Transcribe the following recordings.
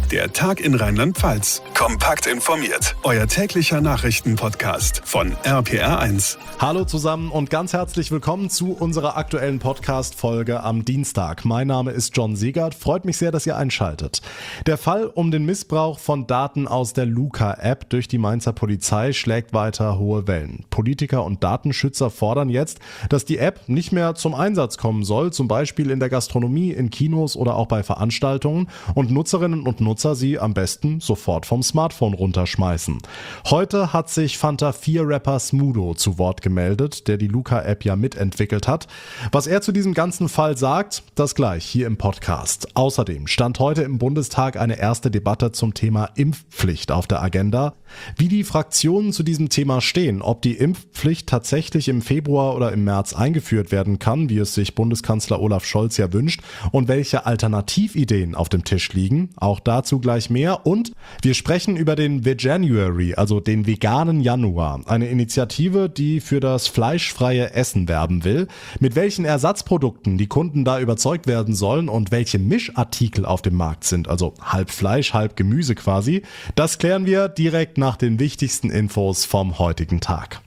Der Tag in Rheinland-Pfalz. Kompakt informiert. Euer täglicher Nachrichtenpodcast von RPR1. Hallo zusammen und ganz herzlich willkommen zu unserer aktuellen Podcast-Folge am Dienstag. Mein Name ist John Siegert. Freut mich sehr, dass ihr einschaltet. Der Fall um den Missbrauch von Daten aus der Luca-App durch die Mainzer Polizei schlägt weiter hohe Wellen. Politiker und Datenschützer fordern jetzt, dass die App nicht mehr zum Einsatz kommen soll, zum Beispiel in der Gastronomie, in Kinos oder auch bei Veranstaltungen, und Nutzerinnen und Nutzer sie am besten sofort vom Smartphone runterschmeißen. Heute hat sich Fanta 4-Rapper Smudo zu Wort gemeldet, der die Luca-App ja mitentwickelt hat. Was er zu diesem ganzen Fall sagt, das gleich hier im Podcast. Außerdem stand heute im Bundestag eine erste Debatte zum Thema Impfpflicht auf der Agenda. Wie die Fraktionen zu diesem Thema stehen, ob die Impfpflicht tatsächlich im Februar oder im März eingeführt werden kann, wie es sich Bundeskanzler Olaf Scholz ja wünscht, und welche Alternativideen auf dem Tisch liegen, auch dazu gleich mehr. Und wir sprechen über den Veganuary, also den veganen Januar, eine Initiative, die für das fleischfreie Essen werben will. Mit welchen Ersatzprodukten die Kunden da überzeugt werden sollen und welche Mischartikel auf dem Markt sind, also halb Fleisch, halb Gemüse quasi, das klären wir direkt nach den wichtigsten Infos vom heutigen Tag.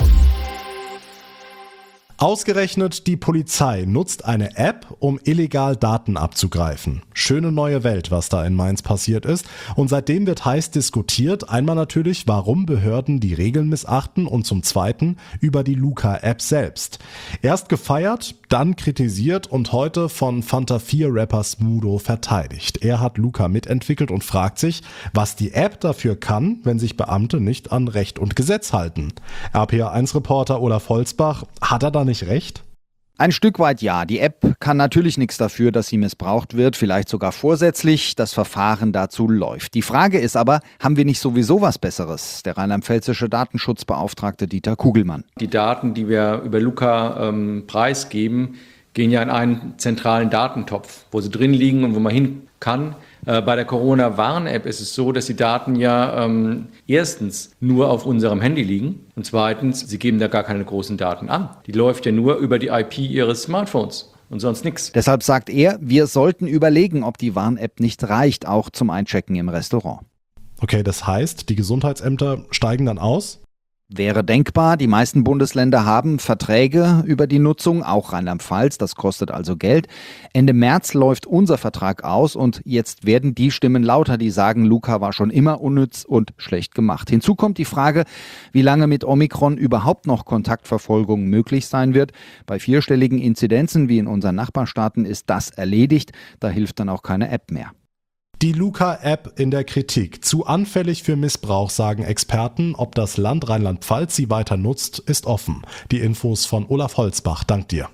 Ausgerechnet die Polizei nutzt eine App, um illegal Daten abzugreifen. Schöne neue Welt, was da in Mainz passiert ist. Und seitdem wird heiß diskutiert. Einmal natürlich, warum Behörden die Regeln missachten, und zum Zweiten über die Luca-App selbst. Erst gefeiert, dann kritisiert und heute von Fanta 4-Rapper Smudo verteidigt. Er hat Luca mitentwickelt und fragt sich, was die App dafür kann, wenn sich Beamte nicht an Recht und Gesetz halten. RPR1-Reporter Olaf Holzbach, hat er da nicht recht? Ein Stück weit ja. Die App kann natürlich nichts dafür, dass sie missbraucht wird, vielleicht sogar vorsätzlich. Das Verfahren dazu läuft. Die Frage ist aber, haben wir nicht sowieso was Besseres? Der rheinland-pfälzische Datenschutzbeauftragte Dieter Kugelmann. Die Daten, die wir über Luca preisgeben, gehen ja in einen zentralen Datentopf, wo sie drin liegen und wo man hin kann. Bei der Corona-Warn-App ist es so, dass die Daten ja erstens nur auf unserem Handy liegen und zweitens, sie geben da gar keine großen Daten an. Die läuft ja nur über die IP ihres Smartphones und sonst nichts. Deshalb sagt er, wir sollten überlegen, ob die Warn-App nicht reicht, auch zum Einchecken im Restaurant. Okay, das heißt, die Gesundheitsämter steigen dann aus? Wäre denkbar. Die meisten Bundesländer haben Verträge über die Nutzung, auch Rheinland-Pfalz, das kostet also Geld. Ende März läuft unser Vertrag aus und jetzt werden die Stimmen lauter, die sagen, Luca war schon immer unnütz und schlecht gemacht. Hinzu kommt die Frage, wie lange mit Omikron überhaupt noch Kontaktverfolgung möglich sein wird. Bei vierstelligen Inzidenzen wie in unseren Nachbarstaaten ist das erledigt, da hilft dann auch keine App mehr. Die Luca-App in der Kritik. Zu anfällig für Missbrauch, sagen Experten. Ob das Land Rheinland-Pfalz sie weiter nutzt, ist offen. Die Infos von Olaf Holzbach. Dank dir.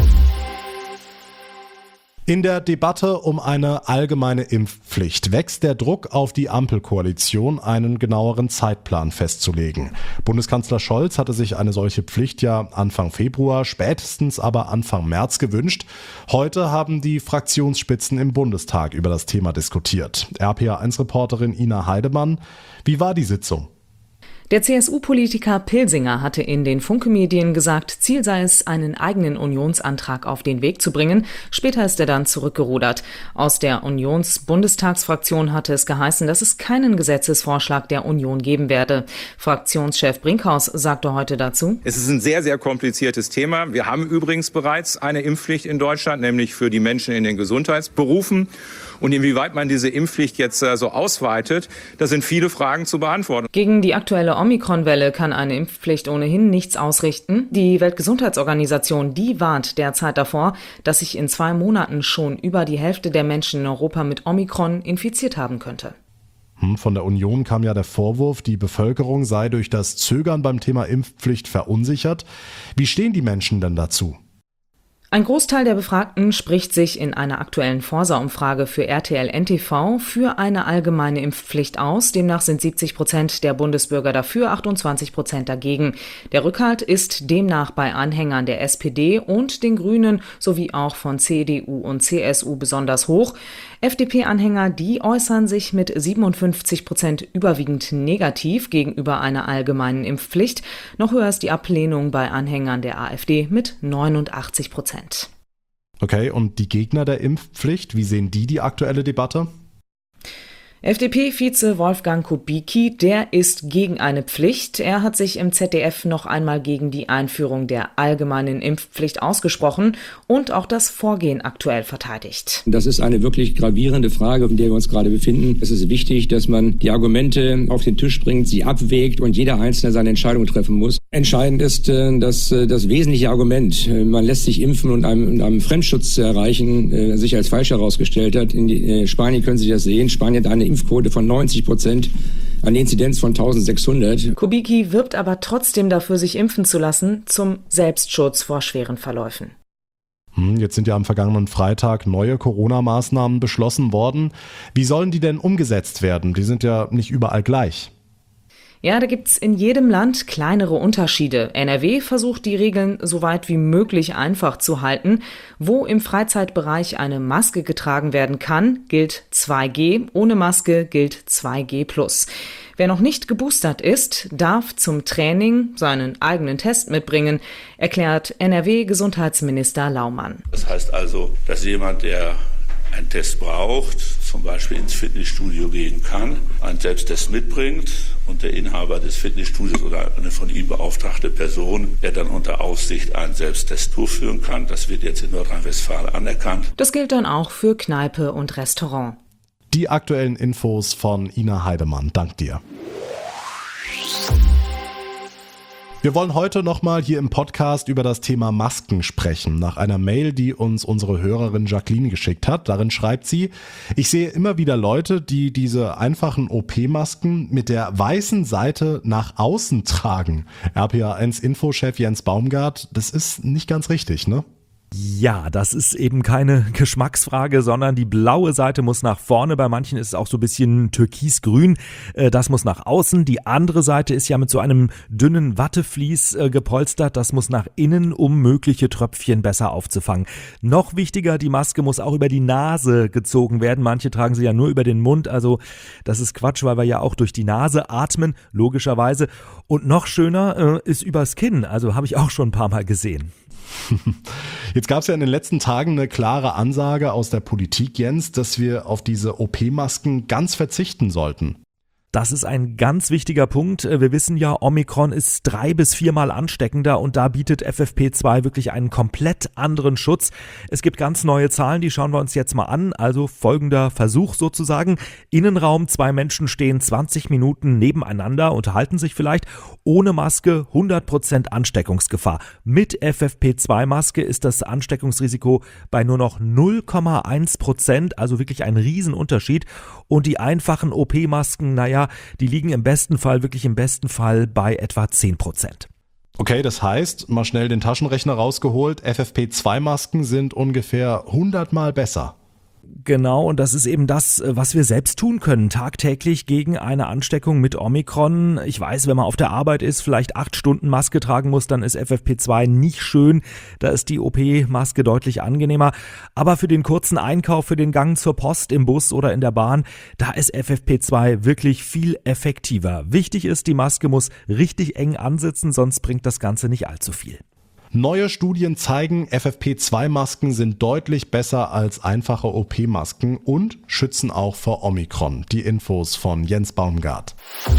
In der Debatte um eine allgemeine Impfpflicht wächst der Druck auf die Ampelkoalition, einen genaueren Zeitplan festzulegen. Bundeskanzler Scholz hatte sich eine solche Pflicht ja Anfang Februar, spätestens aber Anfang März gewünscht. Heute haben die Fraktionsspitzen im Bundestag über das Thema diskutiert. RPR1-Reporterin Ina Heidemann, wie war die Sitzung? Der CSU-Politiker Pilsinger hatte in den Funke-Medien gesagt, Ziel sei es, einen eigenen Unionsantrag auf den Weg zu bringen. Später ist er dann zurückgerudert. Aus der Unions-Bundestagsfraktion hatte es geheißen, dass es keinen Gesetzesvorschlag der Union geben werde. Fraktionschef Brinkhaus sagte heute dazu: Es ist ein sehr, sehr kompliziertes Thema. Wir haben übrigens bereits eine Impfpflicht in Deutschland, nämlich für die Menschen in den Gesundheitsberufen. Und inwieweit man diese Impfpflicht jetzt so ausweitet, da sind viele Fragen zu beantworten. Gegen die aktuelle Omikron-Welle kann eine Impfpflicht ohnehin nichts ausrichten. Die Weltgesundheitsorganisation, die warnt derzeit davor, dass sich in 2 Monaten schon über die Hälfte der Menschen in Europa mit Omikron infiziert haben könnte. Von der Union kam ja der Vorwurf, die Bevölkerung sei durch das Zögern beim Thema Impfpflicht verunsichert. Wie stehen die Menschen denn dazu? Ein Großteil der Befragten spricht sich in einer aktuellen Forsa-Umfrage für RTL NTV für eine allgemeine Impfpflicht aus. Demnach sind 70% der Bundesbürger dafür, 28% dagegen. Der Rückhalt ist demnach bei Anhängern der SPD und den Grünen sowie auch von CDU und CSU besonders hoch. FDP-Anhänger, die äußern sich mit 57% überwiegend negativ gegenüber einer allgemeinen Impfpflicht. Noch höher ist die Ablehnung bei Anhängern der AfD mit 89%. Okay, und die Gegner der Impfpflicht, wie sehen die aktuelle Debatte? FDP-Vize Wolfgang Kubicki, der ist gegen eine Pflicht. Er hat sich im ZDF noch einmal gegen die Einführung der allgemeinen Impfpflicht ausgesprochen und auch das Vorgehen aktuell verteidigt. Das ist eine wirklich gravierende Frage, in der wir uns gerade befinden. Es ist wichtig, dass man die Argumente auf den Tisch bringt, sie abwägt und jeder Einzelne seine Entscheidung treffen muss. Entscheidend ist, dass das wesentliche Argument, man lässt sich impfen und einem Fremdschutz erreichen, sich als falsch herausgestellt hat. In Spanien können Sie das sehen. Spanien hat eine Impfquote von 90%, eine Inzidenz von 1600. Kubicki wirbt aber trotzdem dafür, sich impfen zu lassen, zum Selbstschutz vor schweren Verläufen. Jetzt sind ja am vergangenen Freitag neue Corona-Maßnahmen beschlossen worden. Wie sollen die denn umgesetzt werden? Die sind ja nicht überall gleich. Ja, da gibt's in jedem Land kleinere Unterschiede. NRW versucht, die Regeln so weit wie möglich einfach zu halten. Wo im Freizeitbereich eine Maske getragen werden kann, gilt 2G. Ohne Maske gilt 2G+. Wer noch nicht geboostert ist, darf zum Training seinen eigenen Test mitbringen, erklärt NRW-Gesundheitsminister Laumann. Das heißt also, dass jemand, der einen Test braucht, zum Beispiel ins Fitnessstudio gehen kann, einen Selbsttest mitbringt und der Inhaber des Fitnessstudios oder eine von ihm beauftragte Person, der dann unter Aufsicht einen Selbsttest durchführen kann. Das wird jetzt in Nordrhein-Westfalen anerkannt. Das gilt dann auch für Kneipe und Restaurant. Die aktuellen Infos von Ina Heidemann. Dank dir. Wir wollen heute nochmal hier im Podcast über das Thema Masken sprechen. Nach einer Mail, die uns unsere Hörerin Jacqueline geschickt hat. Darin schreibt sie: Ich sehe immer wieder Leute, die diese einfachen OP-Masken mit der weißen Seite nach außen tragen. RPA1-Infochef Jens Baumgart, das ist nicht ganz richtig, ne? Ja, das ist eben keine Geschmacksfrage, sondern die blaue Seite muss nach vorne. Bei manchen ist es auch so ein bisschen türkisgrün. Das muss nach außen. Die andere Seite ist ja mit so einem dünnen Wattevlies gepolstert. Das muss nach innen, um mögliche Tröpfchen besser aufzufangen. Noch wichtiger, die Maske muss auch über die Nase gezogen werden. Manche tragen sie ja nur über den Mund. Also das ist Quatsch, weil wir ja auch durch die Nase atmen, logischerweise. Und noch schöner ist übers Kinn. Also habe ich auch schon ein paar Mal gesehen. Jetzt gab es ja in den letzten Tagen eine klare Ansage aus der Politik, Jens, dass wir auf diese OP-Masken ganz verzichten sollten. Das ist ein ganz wichtiger Punkt. Wir wissen ja, Omikron ist 3- bis 4-mal ansteckender und da bietet FFP2 wirklich einen komplett anderen Schutz. Es gibt ganz neue Zahlen, die schauen wir uns jetzt mal an. Also folgender Versuch sozusagen. Innenraum, 2 Menschen stehen 20 Minuten nebeneinander, unterhalten sich vielleicht. Ohne Maske 100% Ansteckungsgefahr. Mit FFP2-Maske ist das Ansteckungsrisiko bei nur noch 0,1%, also wirklich ein Riesenunterschied. Und die einfachen OP-Masken, die liegen im besten Fall bei etwa 10%. Okay, das heißt, mal schnell den Taschenrechner rausgeholt, FFP2-Masken sind ungefähr 100-mal besser. Genau, und das ist eben das, was wir selbst tun können, tagtäglich gegen eine Ansteckung mit Omikron. Ich weiß, wenn man auf der Arbeit ist, vielleicht 8 Stunden Maske tragen muss, dann ist FFP2 nicht schön. Da ist die OP-Maske deutlich angenehmer. Aber für den kurzen Einkauf, für den Gang zur Post, im Bus oder in der Bahn, da ist FFP2 wirklich viel effektiver. Wichtig ist, die Maske muss richtig eng ansitzen, sonst bringt das Ganze nicht allzu viel. Neue Studien zeigen, FFP2-Masken sind deutlich besser als einfache OP-Masken und schützen auch vor Omikron. Die Infos von Jens Baumgart.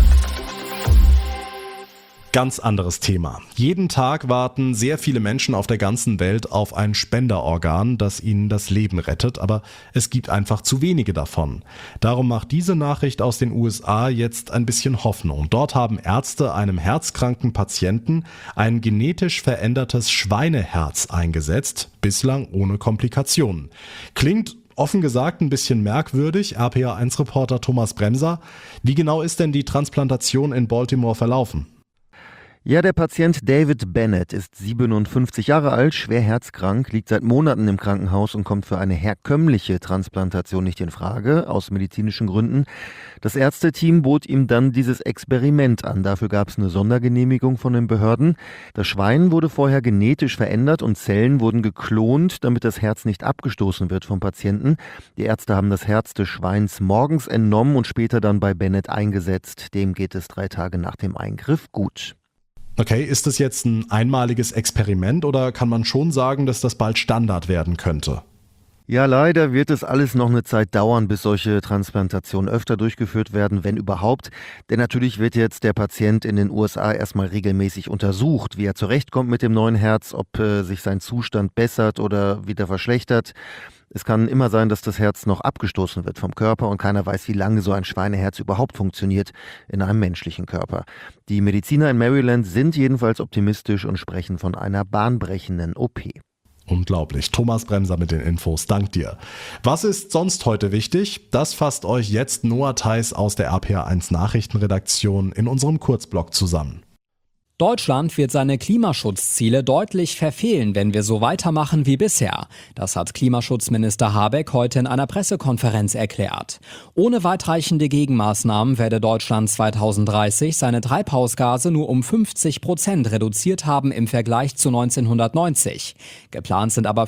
Ganz anderes Thema. Jeden Tag warten sehr viele Menschen auf der ganzen Welt auf ein Spenderorgan, das ihnen das Leben rettet, aber es gibt einfach zu wenige davon. Darum macht diese Nachricht aus den USA jetzt ein bisschen Hoffnung. Dort haben Ärzte einem herzkranken Patienten ein genetisch verändertes Schweineherz eingesetzt, bislang ohne Komplikationen. Klingt offen gesagt ein bisschen merkwürdig. RPA1-Reporter Thomas Bremser. Wie genau ist denn die Transplantation in Baltimore verlaufen? Ja, der Patient David Bennett ist 57 Jahre alt, schwer herzkrank, liegt seit Monaten im Krankenhaus und kommt für eine herkömmliche Transplantation nicht in Frage, aus medizinischen Gründen. Das Ärzteteam bot ihm dann dieses Experiment an. Dafür gab es eine Sondergenehmigung von den Behörden. Das Schwein wurde vorher genetisch verändert und Zellen wurden geklont, damit das Herz nicht abgestoßen wird vom Patienten. Die Ärzte haben das Herz des Schweins morgens entnommen und später dann bei Bennett eingesetzt. Dem geht es 3 Tage nach dem Eingriff gut. Okay, ist das jetzt ein einmaliges Experiment oder kann man schon sagen, dass das bald Standard werden könnte? Ja, leider wird es alles noch eine Zeit dauern, bis solche Transplantationen öfter durchgeführt werden, wenn überhaupt. Denn natürlich wird jetzt der Patient in den USA erstmal regelmäßig untersucht, wie er zurechtkommt mit dem neuen Herz, ob sich sein Zustand bessert oder wieder verschlechtert. Es kann immer sein, dass das Herz noch abgestoßen wird vom Körper und keiner weiß, wie lange so ein Schweineherz überhaupt funktioniert in einem menschlichen Körper. Die Mediziner in Maryland sind jedenfalls optimistisch und sprechen von einer bahnbrechenden OP. Unglaublich. Thomas Bremser mit den Infos. Dank dir. Was ist sonst heute wichtig? Das fasst euch jetzt Noah Theis aus der RPA1 Nachrichtenredaktion in unserem Kurzblog zusammen. Deutschland wird seine Klimaschutzziele deutlich verfehlen, wenn wir so weitermachen wie bisher. Das hat Klimaschutzminister Habeck heute in einer Pressekonferenz erklärt. Ohne weitreichende Gegenmaßnahmen werde Deutschland 2030 seine Treibhausgase nur um 50% reduziert haben im Vergleich zu 1990. Geplant sind aber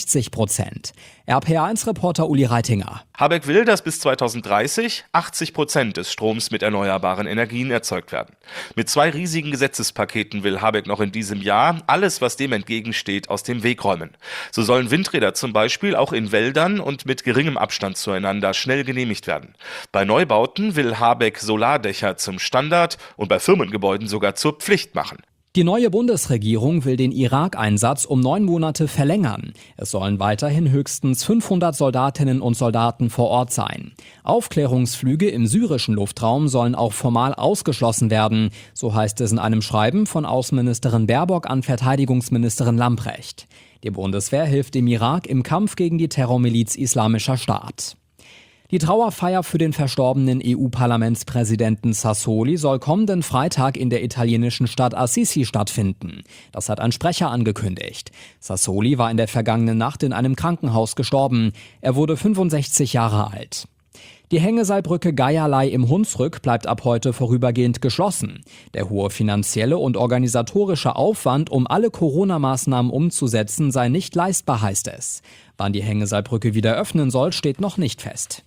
65%. RPA1-Reporter Uli Reitinger. Habeck will, dass bis 2030 80% des Stroms mit erneuerbaren Energien erzeugt werden. Mit 2 riesigen Gesetzespaketen will Habeck noch in diesem Jahr alles, was dem entgegensteht, aus dem Weg räumen. So sollen Windräder zum Beispiel auch in Wäldern und mit geringem Abstand zueinander schnell genehmigt werden. Bei Neubauten will Habeck Solardächer zum Standard und bei Firmengebäuden sogar zur Pflicht machen. Die neue Bundesregierung will den Irak-Einsatz um 9 Monate verlängern. Es sollen weiterhin höchstens 500 Soldatinnen und Soldaten vor Ort sein. Aufklärungsflüge im syrischen Luftraum sollen auch formal ausgeschlossen werden. So heißt es in einem Schreiben von Außenministerin Baerbock an Verteidigungsministerin Lambrecht. Die Bundeswehr hilft dem Irak im Kampf gegen die Terrormiliz Islamischer Staat. Die Trauerfeier für den verstorbenen EU-Parlamentspräsidenten Sassoli soll kommenden Freitag in der italienischen Stadt Assisi stattfinden. Das hat ein Sprecher angekündigt. Sassoli war in der vergangenen Nacht in einem Krankenhaus gestorben. Er wurde 65 Jahre alt. Die Hängeseilbrücke Geierlei im Hunsrück bleibt ab heute vorübergehend geschlossen. Der hohe finanzielle und organisatorische Aufwand, um alle Corona-Maßnahmen umzusetzen, sei nicht leistbar, heißt es. Wann die Hängeseilbrücke wieder öffnen soll, steht noch nicht fest.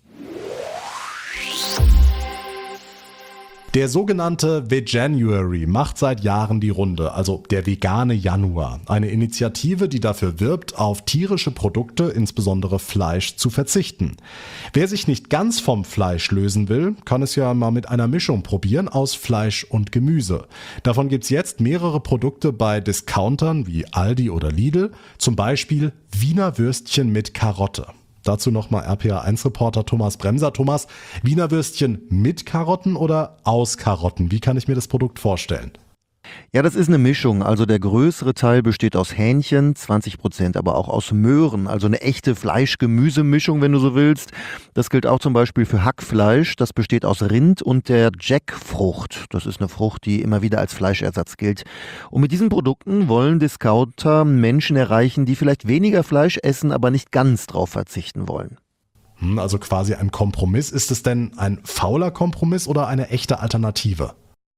Der sogenannte Veganuary macht seit Jahren die Runde, also der vegane Januar. Eine Initiative, die dafür wirbt, auf tierische Produkte, insbesondere Fleisch, zu verzichten. Wer sich nicht ganz vom Fleisch lösen will, kann es ja mal mit einer Mischung probieren aus Fleisch und Gemüse. Davon gibt's jetzt mehrere Produkte bei Discountern wie Aldi oder Lidl, zum Beispiel Wiener Würstchen mit Karotte. Dazu nochmal RPA1-Reporter Thomas Bremser. Thomas, Wiener Würstchen mit Karotten oder aus Karotten? Wie kann ich mir das Produkt vorstellen? Ja, das ist eine Mischung. Also der größere Teil besteht aus Hähnchen, 20% aber auch aus Möhren. Also eine echte Fleisch-Gemüse-Mischung, wenn du so willst. Das gilt auch zum Beispiel für Hackfleisch. Das besteht aus Rind und der Jackfrucht. Das ist eine Frucht, die immer wieder als Fleischersatz gilt. Und mit diesen Produkten wollen Discounter Menschen erreichen, die vielleicht weniger Fleisch essen, aber nicht ganz drauf verzichten wollen. Also quasi ein Kompromiss. Ist es denn ein fauler Kompromiss oder eine echte Alternative?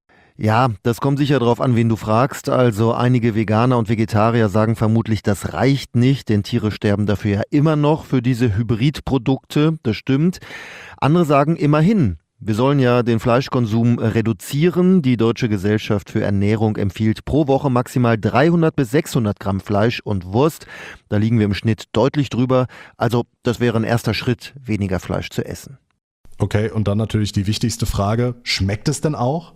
Ja, das kommt sicher drauf an, wen du fragst. Also einige Veganer und Vegetarier sagen vermutlich, das reicht nicht, denn Tiere sterben dafür ja immer noch für diese Hybridprodukte. Das stimmt. Andere sagen immerhin, wir sollen ja den Fleischkonsum reduzieren. Die Deutsche Gesellschaft für Ernährung empfiehlt pro Woche maximal 300 bis 600 Gramm Fleisch und Wurst. Da liegen wir im Schnitt deutlich drüber. Also das wäre ein erster Schritt, weniger Fleisch zu essen. Okay, und dann natürlich die wichtigste Frage, schmeckt es denn auch?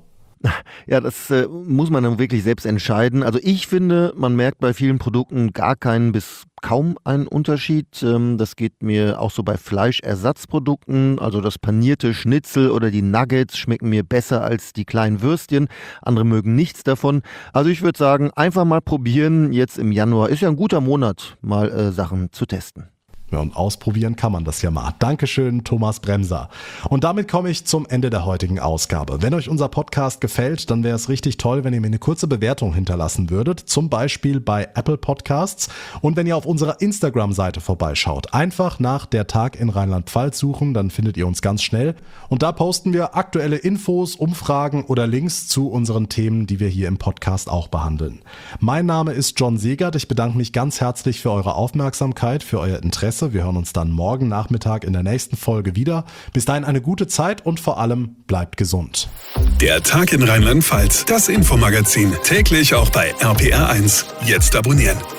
Ja, das muss man dann wirklich selbst entscheiden. Also ich finde, man merkt bei vielen Produkten gar keinen bis kaum einen Unterschied. Das geht mir auch so bei Fleischersatzprodukten. Also das panierte Schnitzel oder die Nuggets schmecken mir besser als die kleinen Würstchen. Andere mögen nichts davon. Also ich würde sagen, einfach mal probieren. Jetzt im Januar ist ja ein guter Monat, mal Sachen zu testen. Ja, und ausprobieren kann man das ja mal. Dankeschön, Thomas Bremser. Und damit komme ich zum Ende der heutigen Ausgabe. Wenn euch unser Podcast gefällt, dann wäre es richtig toll, wenn ihr mir eine kurze Bewertung hinterlassen würdet. Zum Beispiel bei Apple Podcasts. Und wenn ihr auf unserer Instagram-Seite vorbeischaut. Einfach nach der Tag in Rheinland-Pfalz suchen, dann findet ihr uns ganz schnell. Und da posten wir aktuelle Infos, Umfragen oder Links zu unseren Themen, die wir hier im Podcast auch behandeln. Mein Name ist John Segert. Ich bedanke mich ganz herzlich für eure Aufmerksamkeit, für euer Interesse. Wir hören uns dann morgen Nachmittag in der nächsten Folge wieder. Bis dahin eine gute Zeit und vor allem bleibt gesund. Der Tag in Rheinland-Pfalz, das Infomagazin, täglich auch bei RPR1. Jetzt abonnieren.